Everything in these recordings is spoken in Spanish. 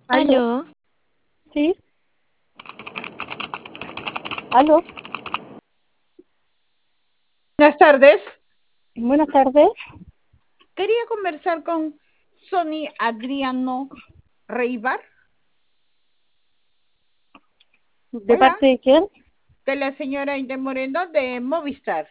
Aló, Aló, sí, aló, Buenas tardes. buenas tardes. Quería conversar con Sonny Adriano Reibar. ¿De Hola, parte de quién? de la señora Inde Moreno de Movistar.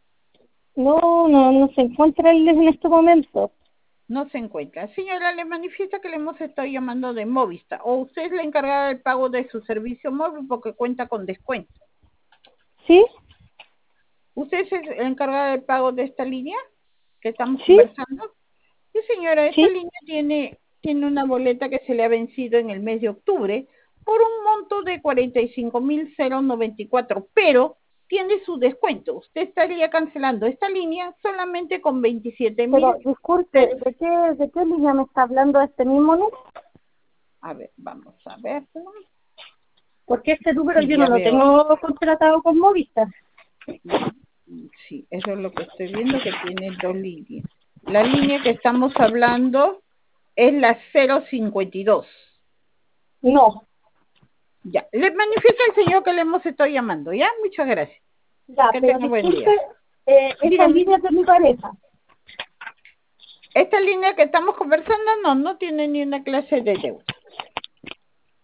No se encuentra él en este momento. No se encuentra. Señora, le manifiesta que le hemos estado llamando de Movistar. O usted es la encargada del pago de su servicio móvil porque cuenta con descuento. ¿Sí? ¿Usted es la encargada del pago de esta línea que estamos ¿Sí? conversando? Sí, señora, esta ¿Sí? línea tiene una boleta que se le ha vencido en el mes de octubre por un monto de 45.094, pero tiene su descuento. Usted estaría cancelando esta línea solamente con 27.000. Pero disculpe, ¿de qué línea me está hablando este mismo número? A ver, vamos a ver. Porque este número Sí, yo no ya lo veo. tengo contratado con Movistar. Sí, eso es lo que estoy viendo, que tiene dos líneas. La línea que estamos hablando es la 052. No, Ya, le manifiesta al señor que le hemos estado llamando, ¿ya? Muchas gracias. ya, Que pero tenga buen disculpe, día. esa Dígame, línea es de mi pareja. esta línea que estamos conversando no tiene ni una clase de deuda.